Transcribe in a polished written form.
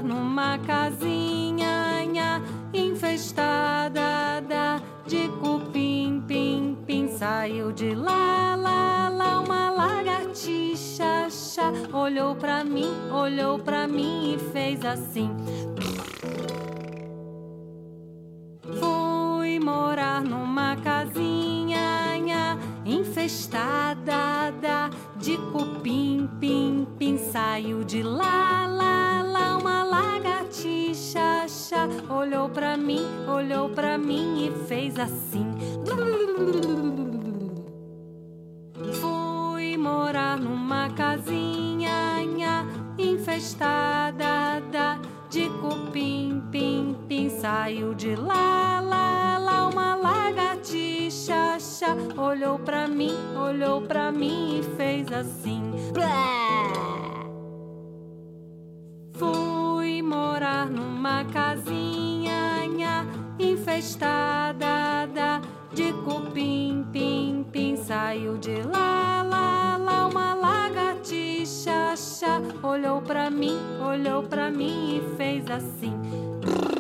morar numa casinha nha, infestada de cupim, pim, pim. Saiu de lá, uma lagartixa, chá. Olhou pra mim e fez assim. Fui morar numa casinha nha, infestada de cupim, pim, pim. Saiu de lá, uma lagartixa, chá. Olhou pra mim e fez assim. Fui morar numa casinha nha, infestada de cupim, pim, pim. Saiu de lá, uma lagartixa, chá. Olhou pra mim e fez assim. Fui morar numa casinha nha, infestada de cupim, pim, pim. Saiu de lá, uma lagartixa, chá. Olhou pra mim e fez assim.